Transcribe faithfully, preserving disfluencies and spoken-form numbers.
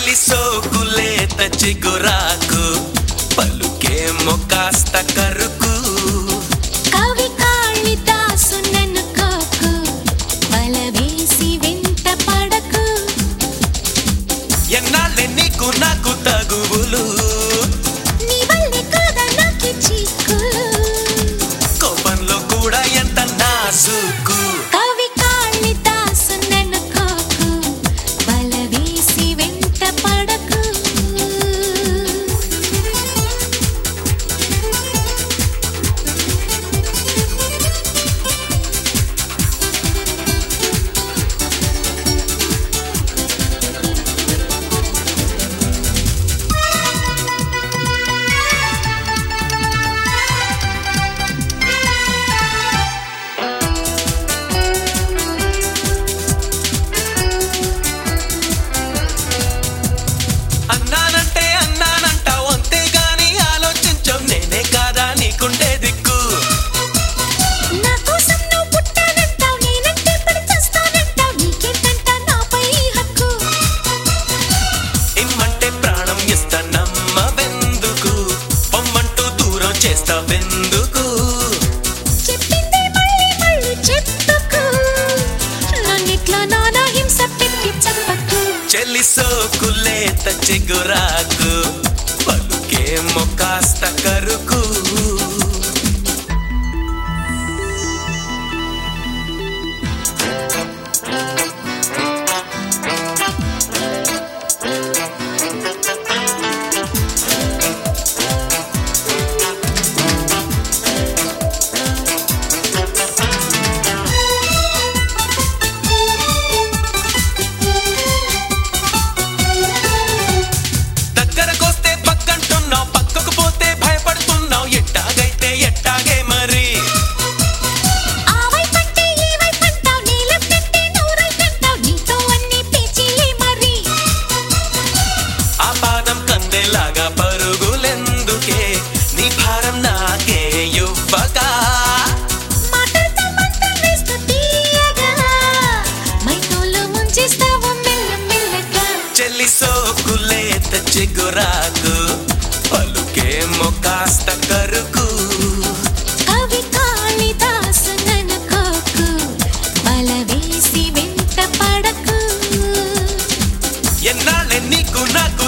చెలి సోకులేత చిగురాకు పలుకేమో కాస్త కరుకు కవి కాళిదాసు నన్ను కోకు బలవేసి వెంట పడకు ఎన్నాళ్ళే నీకు నాకు తగువులు నీ వల్లే కదా నాకు చిక్కులు కోపంలో కూడా ఎంత నాసుకు కవి కాళిదాసు నన్ను కోకు బలవేసి వెంట పడకు అన్నానంటే అన్నానంటావు అంతేగాని ఆలోచించవు నేనే కాదా నీకుండే దిక్కు నా కోసం నువ్వు పుట్టానంటావు నేనంటే పడి చేస్తానంటావు నీకేంటంట నాపై హక్కు ఇమ్మంటే ప్రాణం ఇస్తా నమ్మవెందుకు పొమ్మంటూ దూరం చేస్తావెందుకు చెప్పింది మళ్ళీ మళ్ళీ చెప్పుకు నన్నిట్లా నానా హింస పెట్టి చెప్పకు చెలి సోకులేత చిగురాకు పలుకేమో కాస్త కరుకు దగ్గరకొస్తే పక్కంటున్నావు పక్కకు పోతే భయపడుతున్నావు ఎట్టాగైతే ఎట్టాగే మరి ఆ వైపంటే ఈ వైపంటావు నీ లెఫ్ట్ అంటే నువ్వు రైట్ అంటావు నీతో అన్ని పేచీలే మరి ఆ పాదం కందేలాగా పరుగులెందుకే నీ భారం నాకే ఇవ్వగా మాటలతో మంటలు వేస్తూ తీయగా మైకంలో ముంచేస్తావు మెల్ల మెల్లగా చెల్లి సోకులేత చిగురాకు పలుకేమో కాస్త కరుకు కవి కాళిదాసు నన్ను కోకు బలవేసి వెంట పడకు ఎన్నాళ్ళే నీకు నాకు